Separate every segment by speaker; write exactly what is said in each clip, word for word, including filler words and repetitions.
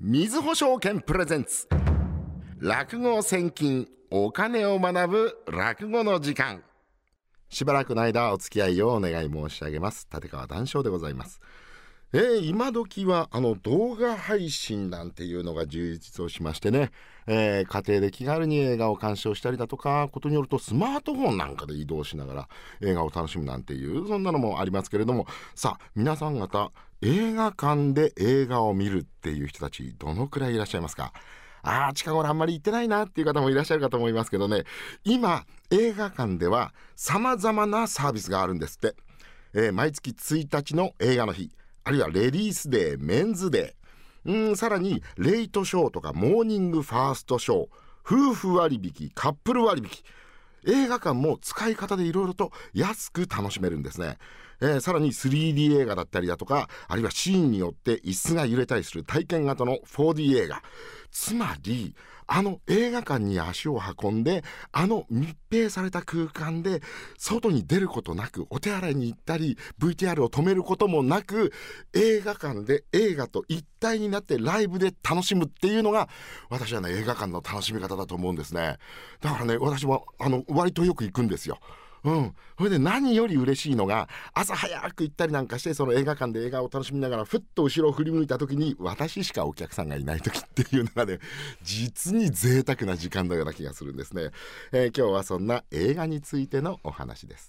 Speaker 1: みずほ証券プレゼンツ落語千金お金を学ぶ落語の時間。しばらくの間お付き合いをお願い申し上げます。立川談笑でございます。えー、今時はあの動画配信なんていうのが充実をしましてね、えー、家庭で気軽に映画を鑑賞したりだとか、ことによるとスマートフォンなんかで移動しながら映画を楽しむなんていう、そんなのもありますけれども、さあ皆さん方、映画館で映画を見るっていう人たちどのくらいいらっしゃいますか？あー近頃あんまり行ってないなっていう方もいらっしゃるかと思いますけどね、今映画館では様々なサービスがあるんですって。えー、毎月ついたちの映画の日、あるいはレディースデー、メンズデー、うんさらにレイトショーとかモーニングファーストショー、夫婦割引、カップル割引、映画館も使い方でいろいろと安く楽しめるんですね。えー、さらに スリーディー 映画だったりだとか、あるいはシーンによって椅子が揺れたりする体験型の フォーディー 映画。つまりあの映画館に足を運んで、あの密閉された空間で外に出ることなく、お手洗いに行ったり ブイティーアール を止めることもなく、映画館で映画と一体になってライブで楽しむっていうのが、私はね映画館の楽しみ方だと思うんですね。だからね、私もあの割とよく行くんですよ。うん、それで何より嬉しいのが、朝早く行ったりなんかして、その映画館で映画を楽しみながらふっと後ろを振り向いた時に私しかお客さんがいない時っていうのがね、実に贅沢な時間のような気がするんですね。えー、今日はそんな映画についてのお話です。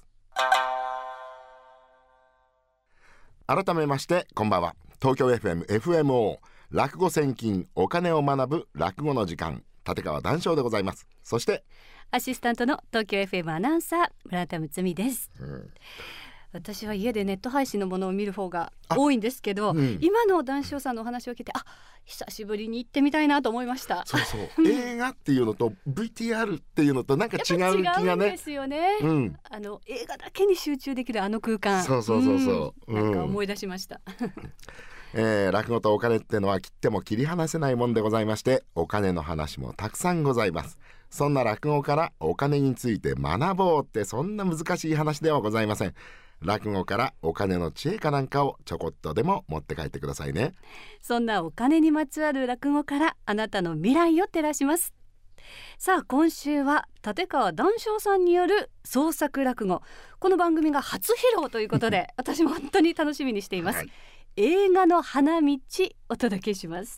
Speaker 1: 改めましてこんばんは。東京 エフエム、エフエムオー 落語千金お金を学ぶ落語の時間、立川談笑でございます。そして
Speaker 2: アシスタントの東京 エフエム アナウンサー村田睦美です、うん、私は家でネット配信のものを見る方が多いんですけど、うん、今の談笑さんのお話を聞いて、あ、久しぶりに行ってみたいなと思いました。
Speaker 1: そうそう映画っていうのと ブイティーアール っていうのとなんか違う気がね。
Speaker 2: やっぱ違うんですよね、うん、あの映画だけに集中できるあの空間、
Speaker 1: そうそうそうそう、
Speaker 2: うん、なんか思い出しました、
Speaker 1: えー、落語とお金ってのは切っても切り離せないもんでございまして、お金の話もたくさんございます。そんな落語からお金について学ぼうって、そんな難しい話ではございません。落語からお金の知恵かなんかをちょこっとでも持って帰ってくださいね。
Speaker 2: そんなお金にまつわる落語からあなたの未来を照らします。さあ今週は立川談笑さんによる創作落語、この番組が初披露ということで私も本当に楽しみにしています、はい、映画の花道お届けします。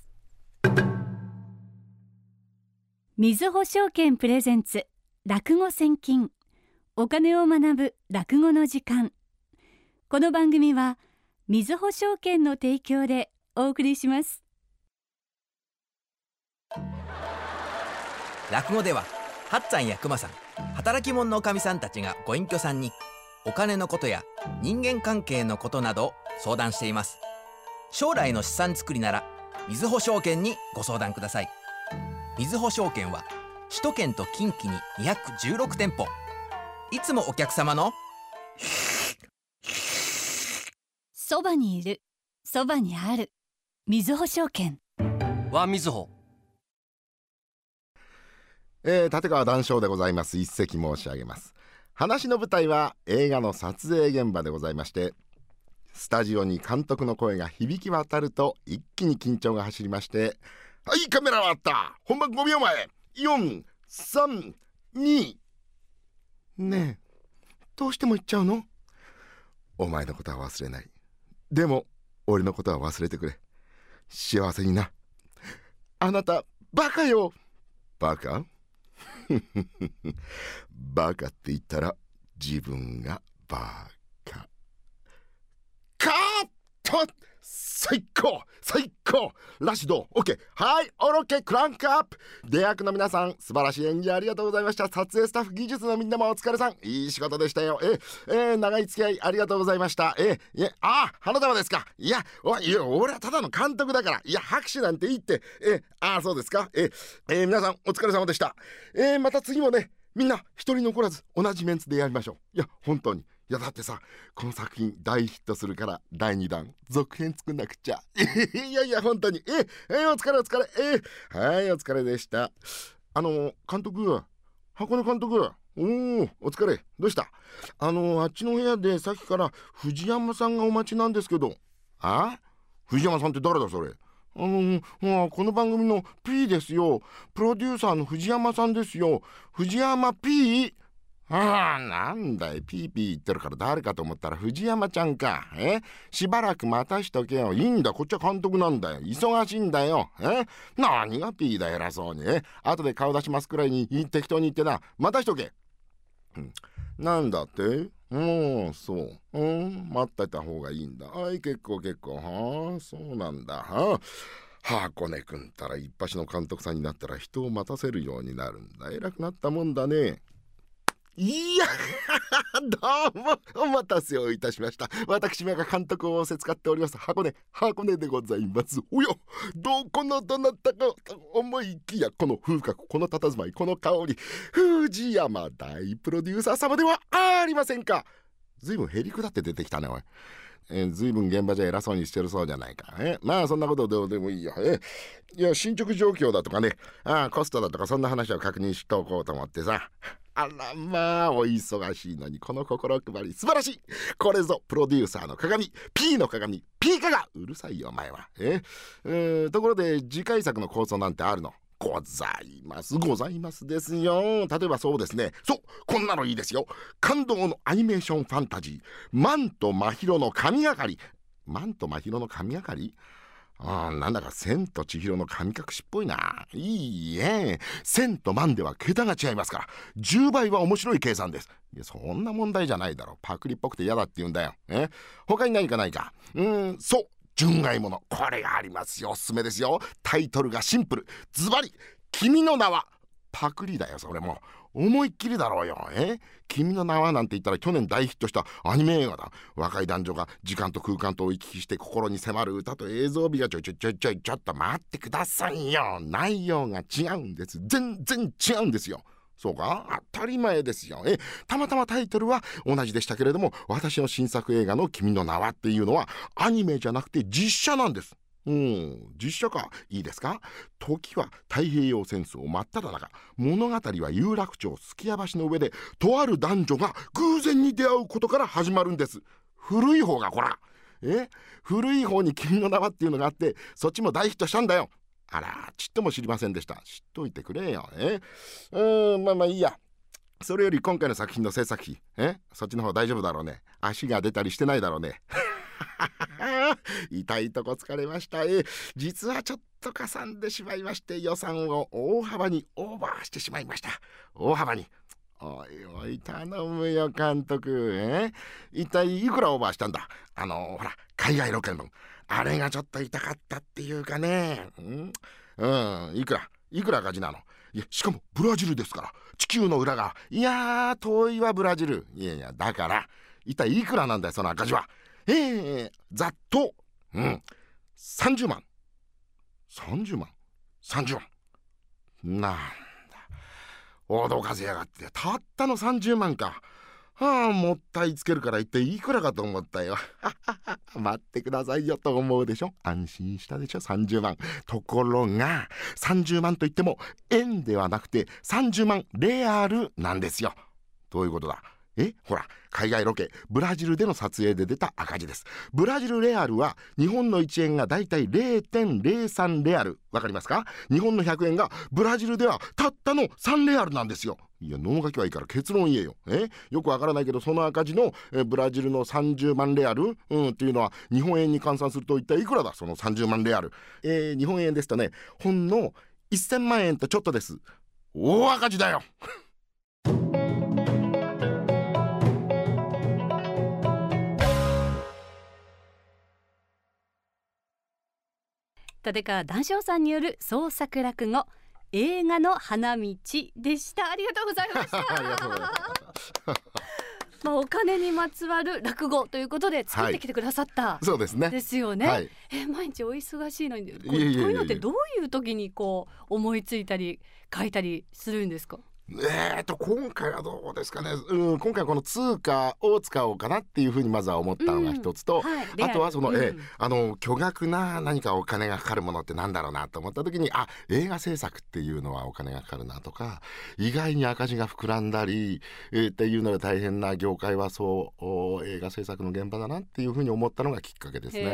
Speaker 2: みずほ証券プレゼンツ落語千金お金を学ぶ落語の時間。この番組はみずほ証券の提供でお送りします。
Speaker 3: 落語では八っつぁんや熊さん、働き者のおかみさんたちがご隠居さんにお金のことや人間関係のことなど相談しています。将来の資産作りならみずほ証券にご相談ください。みずほ証券は首都圏と近畿ににひゃくじゅうろくてんぽ、いつもお客様の
Speaker 2: そばにいる、そばにあるみずほ証券
Speaker 4: はみずほ。
Speaker 1: えー、立川談笑でございます。一席申し上げます。話の舞台は映画の撮影現場でございまして、スタジオに監督の声が響き渡ると一気に緊張が走りまして、はい、カメラはあった、本番ごびょうまえ、よん、さん、に。ねえ、どうしても言っちゃうの？お前のことは忘れない。でも俺のことは忘れてくれ。幸せにな。あなたバカよ。バカバカって言ったら自分がバカ。カット。最高最高。ラシド OK、 はいオロケクランクアップ。出役の皆さん素晴らしい演技ありがとうございました。撮影スタッフ技術のみんなもお疲れさん、いい仕事でしたよ。ええー、長い付き合いありがとうございました。えいや、あ花束ですか。いやおいや俺はただの監督だから、いや拍手なんていいって。えあそうですか。ええー、皆さんお疲れ様でした。えー、また次もね、みんな一人残らず同じメンツでやりましょう。いや本当に、いやだってさ、この作品大ヒットするからだいにだん続編作んなくちゃいやいや本当に、ええー、お疲れお疲れ、えー、はいお疲れでした。あの監督、箱根監督、おーお疲れ。どうした？あのあっちの部屋でさっきから藤山さんがお待ちなんですけど。あ？藤山さんって誰だそれ？ あのあこの番組の P ですよ。プロデューサーの藤山さんですよ。藤山 P？ ああ、なんだい、ピーピー言ってるから誰かと思ったら藤山ちゃんか。えしばらく待たしとけよ。いいんだ、こっちは監督なんだよ。忙しいんだよ。え何が P だ、偉そうに。え後で顔出しますくらいに適当に言ってな。待たしとけ。うん、なんだって。うん、そう。うん、待ってた方がいいんだ。はい、結構結構。はあ、そうなんだ。はあ。箱根くんたら一発の監督さんになったら人を待たせるようになるんだ。偉くなったもんだね。いやどうもお待たせをいたしました。私めが監督を仰せ使っております箱根箱根でございます。おや、どこのどなたか思いきや、この風格、この佇まい、この香り、藤山大プロデューサー様ではありませんか。ずいぶんへりくだって出てきたね、おい。えー、ずいぶん現場じゃ偉そうにしてるそうじゃないか。えまあそんなことどうでもいいよ。えいや、進捗状況だとかね、あコストだとか、そんな話を確認しとこうと思ってさ。あらまあお忙しいのにこの心配り素晴らしい。これぞプロデューサーの鏡、 P の鏡、 P 化がうるさいよお前は。ええー、ところで次回作の構想なんてあるの？ございますございますですよ。例えばそうですね、そうこんなのいいですよ。感動のアニメーションファンタジー、マントマヒロの神がかり。マントマヒロの神がかり、あなんだか千と千尋の神隠しっぽいな。いいえ、千と万では桁が違いますからじゅうばいは面白い計算です。いやそんな問題じゃないだろ。パクリっぽくて嫌だって言うんだよ。え他に何かないか。うーんそう、純愛もの、これがありますよ。おすすめですよ。タイトルがシンプル、ズバリ君の名は。パクリだよそれも。思いっきりだろうよ。え君の名はなんて言ったら去年大ヒットしたアニメ映画だ。若い男女が時間と空間とを行き来して心に迫る歌と映像美がちょいちょいちょいちょいちょっと待ってくださいよ。内容が違うんです。全然違うんですよ。そうか、当たり前ですよ。えたまたまタイトルは同じでしたけれども、私の新作映画の君の名はっていうのはアニメじゃなくて実写なんです。うん、実写か。いいですか。時は太平洋戦争真っ只中。物語は有楽町数寄屋橋の上でとある男女が偶然に出会うことから始まるんです。古い方がこらえ古い方に君の名はっていうのがあって、そっちも大ヒットしたんだよ。あら、ちっとも知りませんでした。知っといてくれよ。えうーんまあまあいいや。それより今回の作品の制作費、えそっちの方大丈夫だろうね。足が出たりしてないだろうね。痛いとこ疲れました。え実はちょっとかさんでしまいまして、予算を大幅にオーバーしてしまいました。大幅に。おいおい頼むよ監督。え一体いくらオーバーしたんだ。あのほら海外ロケのあれがちょっと痛かったっていうかね。うんうんいくらいくら赤字なの。いやしかもブラジルですから、地球の裏側。いやー遠いわブラジル。いやいやだから一体いくらなんだよその赤字は。えー、ざっと、うん、さんじゅうまん。さんじゅうまん ?さんじゅうまん。なんだ。脅かせやがって。たったのさんじゅうまんか。はあ、もったいつけるから一体いくらかと思ったよ。待ってくださいよと思うでしょ。安心したでしょ、さんじゅうまん。ところが、さんじゅうまんといっても、円ではなくてさんじゅうまんレアルなんですよ。どういうことだ。えほら海外ロケブラジルでの撮影で出た赤字です。ブラジルレアルは日本のいちえんがだいたい れいてんれいさん レアル。わかりますか。日本のひゃくえんがブラジルではたったのさんレアルなんですよ。いや脳書きはいいから結論言えよ。えよくわからないけどその赤字のえブラジルのさんじゅうまんレアル、うん、っていうのは日本円に換算すると一体いくらだそのさんじゅうまんレアル。えー、日本円ですとねほんのせんまんえんとちょっとです。大赤字だよ。
Speaker 2: 立川談笑さんによる創作落語映画の花道でした。ありがとうございました。ありがとうございますまあお金にまつわる落語ということで作ってきてくださった、
Speaker 1: はい、そうですね
Speaker 2: ですよね、はい、え毎日お忙しいのにこういうのってどういう時にこう思いついたり書いたりするんですか。
Speaker 1: えーと今回はどうですかね、うん、今回はこの通貨を使おうかなっていうふうにまずは思ったのが一つと、うんはい、あとはその、うん、えあの巨額な何かお金がかかるものってなんだろうなと思った時にあ映画制作っていうのはお金がかかるなとか意外に赤字が膨らんだり、えー、っていうのが大変な業界はそう映画制作の現場だなっていうふうに思ったのがきっかけですね。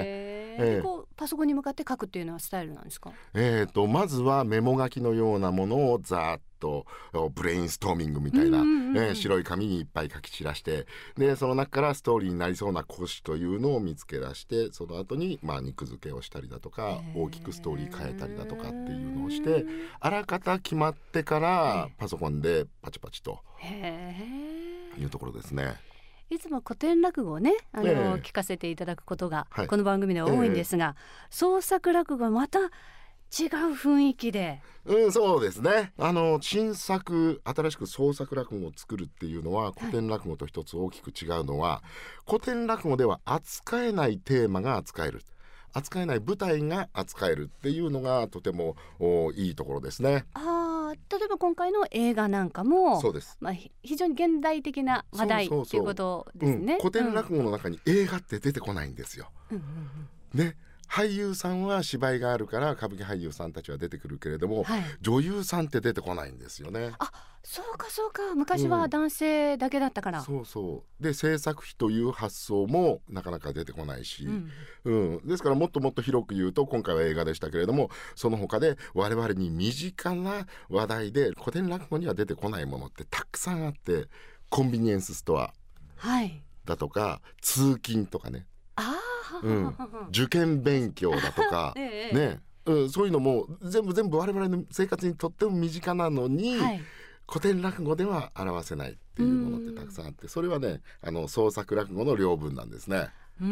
Speaker 2: えー
Speaker 1: ええ
Speaker 2: でこうパソコンに向かって書くっていうのはスタイルなんですか？
Speaker 1: えー、とまずはメモ書きのようなものをざーっとブレインストーミングみたいな、
Speaker 2: うんうんうんうん
Speaker 1: えー白い紙にいっぱい書き散らして、でその中からストーリーになりそうな講師というのを見つけ出して、その後にまあ肉付けをしたりだとか、
Speaker 2: へー
Speaker 1: 大きくストーリー変えたりだとかっていうのをして、あらかた決まってから
Speaker 2: はい
Speaker 1: パソコンでパチパチと
Speaker 2: へ
Speaker 1: いうところですね。
Speaker 2: え。いつも古典落語をねあの、
Speaker 1: ええ
Speaker 2: 聞かせていただくことが、
Speaker 1: はい
Speaker 2: この番組では多いんですが、創作落語はまた違う雰囲気で、
Speaker 1: うん、そうですね。あの新作新しく創作落語を作るっていうのは古典落語と一つ大きく違うのは、古典落語では扱えないテーマが扱える、扱えない舞台が扱えるっていうのがとてもおいいところですね。
Speaker 2: あー例えば今回の映画なんかも
Speaker 1: そうです。
Speaker 2: まあ、ひ非常に現代的な話題
Speaker 1: そうそうそう
Speaker 2: ということですね。
Speaker 1: うん、古典落語の中に映画って出てこないんですよ。
Speaker 2: うんうんうん
Speaker 1: ね、俳優さんは芝居があるから歌舞伎俳優さんたちは出てくるけれども、
Speaker 2: はい、
Speaker 1: 女優さんって出てこないんですよね。
Speaker 2: あそうかそうか、昔は男性だけだったから、
Speaker 1: そうそうで制作費という発想もなかなか出てこないし、
Speaker 2: うん
Speaker 1: うん、ですからもっともっと広く言うと、今回は映画でしたけれども、その他で我々に身近な話題で古典落語には出てこないものってたくさんあって、コンビニエンスストア
Speaker 2: はい
Speaker 1: だとか通勤とかね、
Speaker 2: あー、
Speaker 1: うん
Speaker 2: はははは
Speaker 1: 受験勉強だとか
Speaker 2: ええ
Speaker 1: ね、うん、そういうのも全部全部我々の生活にとっても身近なのに、
Speaker 2: はい
Speaker 1: 古典落語では表せないっていうものってたくさんあって、それはねあの創作落語の領分なんですね。
Speaker 2: うー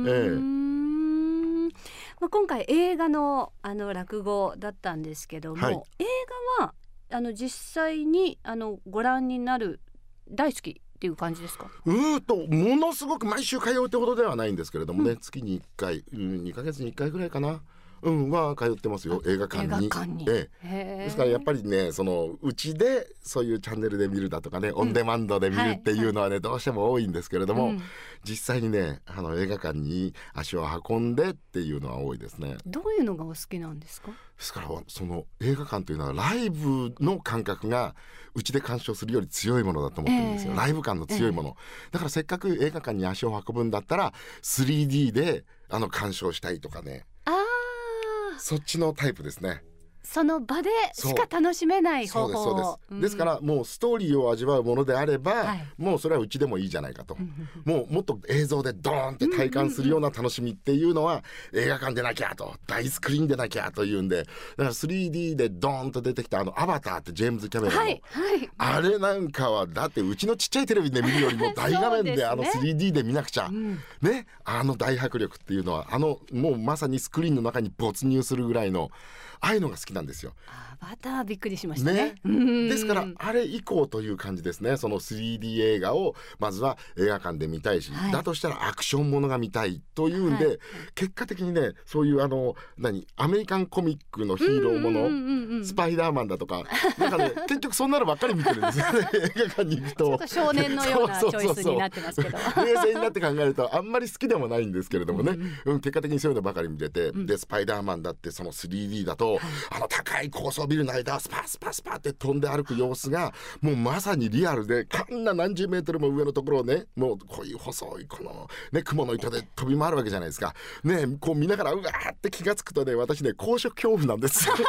Speaker 2: ん、まあ、今回映画のあの落語だったんですけども、
Speaker 1: はい
Speaker 2: 映画はあの実際にあのご覧になる大好きっていう感じですか？
Speaker 1: うーっとものすごく毎週通うってほどではないんですけれどもね、
Speaker 2: うん
Speaker 1: 月にいっかい、うん、にかげつにいっかいぐらいかな、うんは通ってますよ、映画館に。
Speaker 2: 映画館に、
Speaker 1: ええ
Speaker 2: へー
Speaker 1: ですからやっぱりね、そのうちでそういうチャンネルで見るだとかね、オンデマンドで見るっていうのはね、どうしても多いんですけれども、
Speaker 2: うん
Speaker 1: 実際にねあの映画館に足を運んでっていうのは多いですね。
Speaker 2: どういうのがお好きなんですか？
Speaker 1: ですからその映画館というのはライブの感覚がうちで鑑賞するより強いものだと思ってるんですよ、
Speaker 2: ええ
Speaker 1: ライブ感の強いもの、だからせっかく映画館に足を運ぶんだったら スリーディー であの鑑賞したいとかね、
Speaker 2: あー
Speaker 1: そっちのタイプですね。
Speaker 2: その場でしか楽しめない方法。
Speaker 1: そうですそうです、
Speaker 2: うん
Speaker 1: ですからもうストーリーを味わうものであれば、
Speaker 2: はい
Speaker 1: もうそれはうちでもいいじゃないかと、
Speaker 2: うん
Speaker 1: もうもっと映像でドーンって体感するような楽しみっていうのは映画館でなきゃと、大スクリーンでなきゃというんで、だから スリーディー でドーンと出てきたあのアバターってジェームズ・キャメロンの、
Speaker 2: はいはい
Speaker 1: あれなんかはだってうちのちっちゃいテレビで見るよりも大画面であの スリーディー で見なくちゃ、
Speaker 2: うん
Speaker 1: ね、あの大迫力っていうのはあのもうまさにスクリーンの中に没入するぐらいのああいうのが好きなんですよ。
Speaker 2: アバターびっくりしましたね。
Speaker 1: ね、
Speaker 2: うん
Speaker 1: ですからあれ以降という感じですね。その スリーディー 映画をまずは映画館で見たいし、
Speaker 2: はい
Speaker 1: だとしたらアクションものが見たいというんで、
Speaker 2: はい
Speaker 1: 結果的にねそういうあの何アメリカンコミックのヒーローもの、
Speaker 2: うんうんうんうん
Speaker 1: スパイダーマンだとかなんかね結局そんなのばっかり見てるんですよね映画館に行くと。
Speaker 2: ちょっと少年のようなチョイスになってますけど。
Speaker 1: 冷静になって考えるとあんまり好きでもないんですけれどもね、うん、結果的にそういうのばかり見てて、でスパイダーマンだってその スリーディー だと、あの高い高層ビルの間スパスパスパって飛んで歩く様子がもうまさにリアルで、こんな何十メートルも上のところをね、もうこういう細いこの、ね、雲の糸で飛び回るわけじゃないですかね。こう見ながらうわーって気がつくとね、私ね高所恐怖なんですよ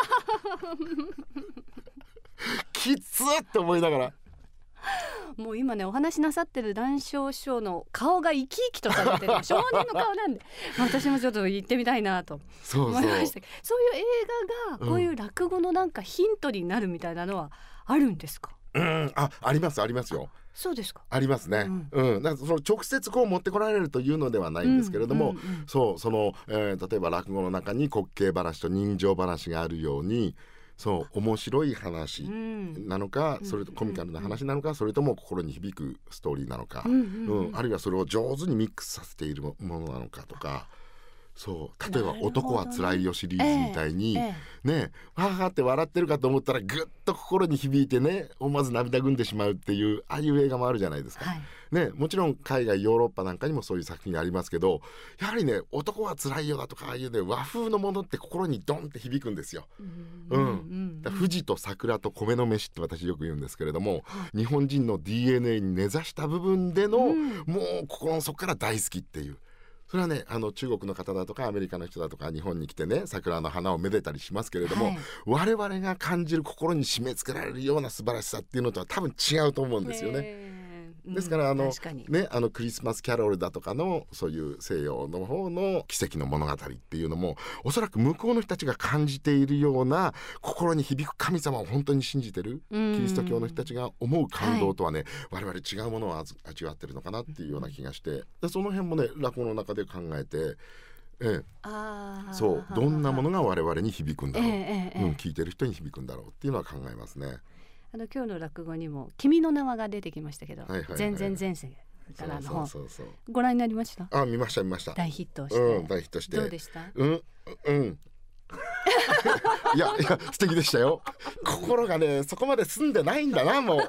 Speaker 1: きつーって思いながら
Speaker 2: もう今ねお話しなさってる談笑師匠の顔が生き生きとされてる少年の顔なんで私もちょっと行ってみたいなと
Speaker 1: そうそう
Speaker 2: 思いましたけど、そういう映画がこういう落語のなんかヒントになるみたいなのはあるんですか？
Speaker 1: うんあありますありますよ。
Speaker 2: そうですか。
Speaker 1: ありますね、うんうん、だからその直接こう持ってこられるというのではないんですけれども、
Speaker 2: うんうんうん
Speaker 1: そうその、えー例えば落語の中に滑稽話と人情話があるように、そう面白い話
Speaker 2: うん
Speaker 1: なのか、それとコミカルな話なのか、それとも心に響くストーリーなのか、
Speaker 2: うんうんうん
Speaker 1: あるいはそれを上手にミックスさせているものなのかとか、そう例えば
Speaker 2: なるほどね
Speaker 1: 男はつらいよシリーズみたいに、
Speaker 2: ええ
Speaker 1: ねわーって笑ってるかと思ったらぐっと心に響いてね、思わず涙ぐんでしまうっていうああいう映画もあるじゃないですか、
Speaker 2: はい
Speaker 1: ね、もちろん海外ヨーロッパなんかにもそういう作品ありますけど、やはりね男はつらいよだとかああいうね和風のものって心にドンって響くんですよ。うんだから富士と桜と米の飯って私よく言うんですけれども、日本人の ディーエヌエー に根ざした部分での、
Speaker 2: うん
Speaker 1: もう心の底から大好きっていう、 それはねあの中国の方だとかアメリカの人だとか日本に来てね桜の花をめでたりしますけれども、はい、我々が感じる心に締め付けられるような素晴らしさっていうのとは多分違うと思うんですよね。ですからあの、ね、あのクリスマスキャロルだとかのそういう西洋の方の奇跡の物語っていうのもおそらく向こうの人たちが感じているような心に響く神様を本当に信じてるキリスト教の人たちが思う感動とはね、はい、我々違うものを味わってるのかなっていうような気がして、でその辺もね落語の中で考えて、ええ、あそうどんなものが我々に響くんだろう、ええうん、聞いてる人に響くんだろうっていうのは考えますね。
Speaker 2: あの今日の落語にも君の名はが出てきましたけど、はいはいはい、全然前世からの本ご覧になりました？
Speaker 1: あ見ました見ました。
Speaker 2: 大ヒットして、
Speaker 1: うん、大ヒットして
Speaker 2: どうでした？
Speaker 1: うんうんいやいや素敵でしたよ。心がねそこまで澄んでないんだなもう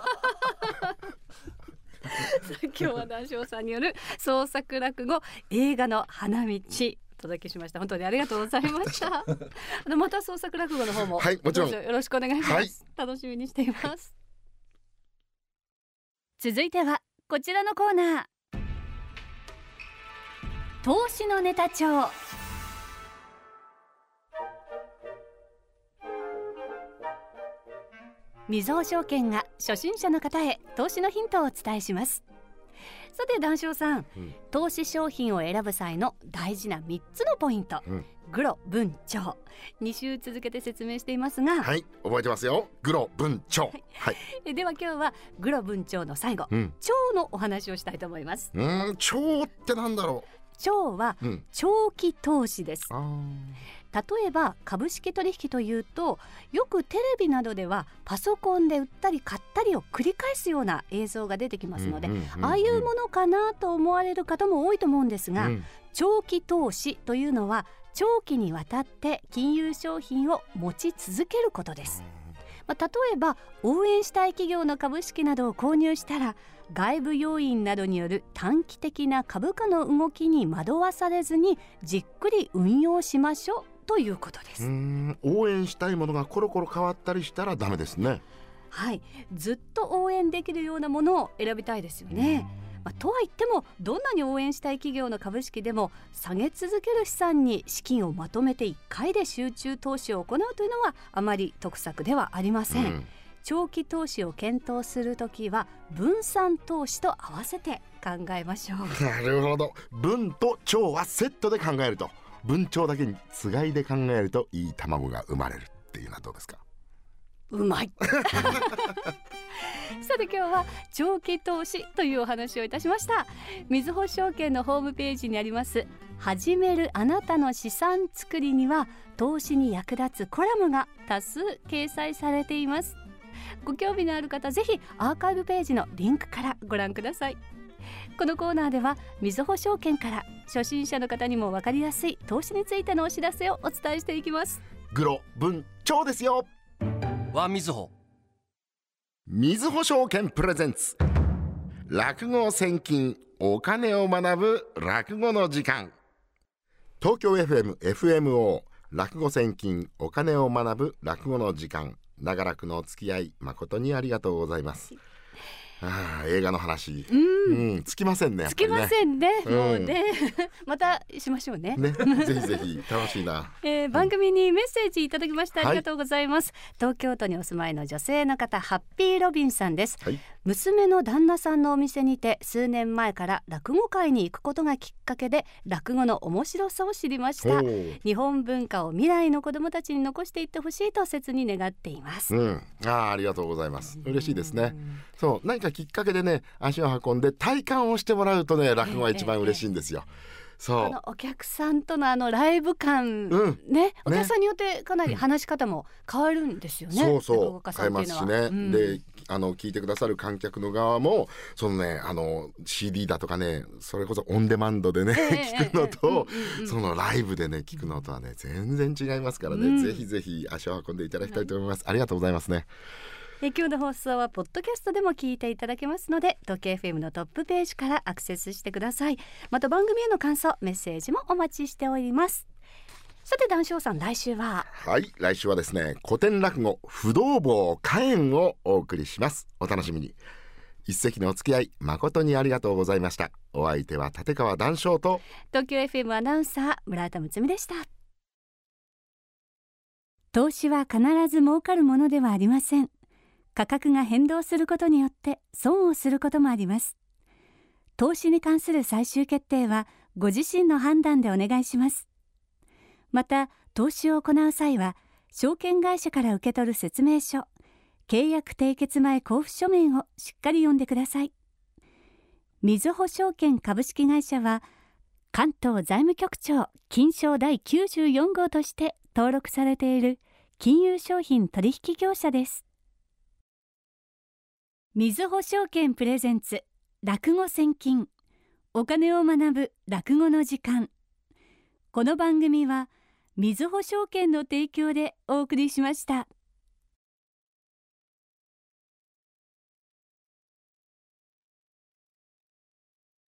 Speaker 2: 今日は談笑さんによる創作落語映画の花道お届けしました。本当にありがとうございましたあのまた創作落語の方も、
Speaker 1: はい、もちろん
Speaker 2: よろしくお願いします、はい、楽しみにしています続いてはこちらのコーナー、投資のネタ帳。みずほ証券が初心者の方へ投資のヒントをお伝えします。さて談笑さん、うん、投資商品を選ぶ際の大事なみっつのポイント、うん、グロ文鳥に週続けて説明していますが、
Speaker 1: はい覚えてますよ、グロ文鳥、はいはい、
Speaker 2: では今日はグロ文鳥の最後、うん、蝶のお話をしたいと思います。
Speaker 1: うーん蝶ってなんだろう。
Speaker 2: 蝶は長期投資です、うん、例えば株式取引というとよくテレビなどではパソコンで売ったり買ったりを繰り返すような映像が出てきますので、うんうんうんうん、ああいうものかなと思われる方も多いと思うんですが、うん、長期投資というのは長期にわたって金融商品を持ち続けることです。まあ、例えば応援したい企業の株式などを購入したら外部要因などによる短期的な株価の動きに惑わされずにじっくり運用しましょうということです。
Speaker 1: うーん応援したいものがコロコロ変わったりしたらダメですね。
Speaker 2: はい、ずっと応援できるようなものを選びたいですよね。まあ、とは言ってもどんなに応援したい企業の株式でも下げ続ける資産に資金をまとめていっかいで集中投資を行うというのはあまり得策ではありません、うん、長期投資を検討するときは分散投資と合わせて考えましょう。
Speaker 1: なるほど、分と長はセットで考えると、分長だけにつがいで考えるといい卵が生まれるっていうのはどうですか？
Speaker 2: うまいさて今日は長期投資というお話をいたしました。みずほ証券のホームページにあります始めるあなたの資産作りには投資に役立つコラムが多数掲載されています。ご興味のある方ぜひアーカイブページのリンクからご覧ください。このコーナーではみずほ証券から初心者の方にも分かりやすい投資についてのお知らせをお伝えしていきます。
Speaker 1: グロ文長ですよ。
Speaker 3: はみずほ
Speaker 1: みずほ証券プレゼンツ落語千金お金を学ぶ落語の時間。東京 エフエム、エフエムオー 落語千金お金を学ぶ落語の時間、長らくのお付き合い誠にありがとうございます。ああ映画の話、うんうん、つきませんね。
Speaker 2: つきませんね、うん、もうねまたしましょう ね, ね
Speaker 1: ぜひぜひ楽しいな、
Speaker 2: えー、番組にメッセージいただきましてありがとうございます、はい、東京都にお住まいの女性の方ハッピーロビンさんです、はい、娘の旦那さんのお店にて数年前から落語会に行くことがきっかけで落語の面白さを知りました。日本文化を未来の子どもたちに残していってほしいと切に願っています、うん、
Speaker 1: あ, ありがとうございます。嬉しいですね。そう何かきっかけでね足を運んで体感をしてもらうとね落語が一番嬉しいんですよ、ええええ、そう
Speaker 2: あのお客さんとのあのライブ感、うんね、お客さんによってかなり話し方も変わるんですよね、
Speaker 1: うん、そうそう変えますしね、うん、であの聞いてくださる観客の側もそのねあの シーディー だとかねそれこそオンデマンドでね、えー、聞くのと、えー、そのライブでね聞くのとはね全然違いますからね、うん、ぜひぜひ足を運んでいただきたいと思います、はい、ありがとうございますね。
Speaker 2: え今日の放送はポッドキャストでも聞いていただけますので東京 エフエム のトップページからアクセスしてください。また番組への感想メッセージもお待ちしております。さて談笑さん来週は
Speaker 1: はい来週はですね古典落語不動坊花園をお送りします。お楽しみに。 一席のお付き合い誠にありがとうございました。お相手は立川談笑と
Speaker 2: 東京 エフエム アナウンサー村田睦美でした。投資は必ず儲かるものではありません。価格が変動することによって損をすることもあります。投資に関する最終決定はご自身の判断でお願いします。また投資を行う際は証券会社から受け取る説明書、契約締結前交付書面をしっかり読んでください。みずほ証券株式会社は関東財務局長金商第きゅうじゅうよん号として登録されている金融商品取引業者です。みずほ証券プレゼンツ落語千金、お金を学ぶ落語の時間。この番組はみずほ証券の提供でお送りしました。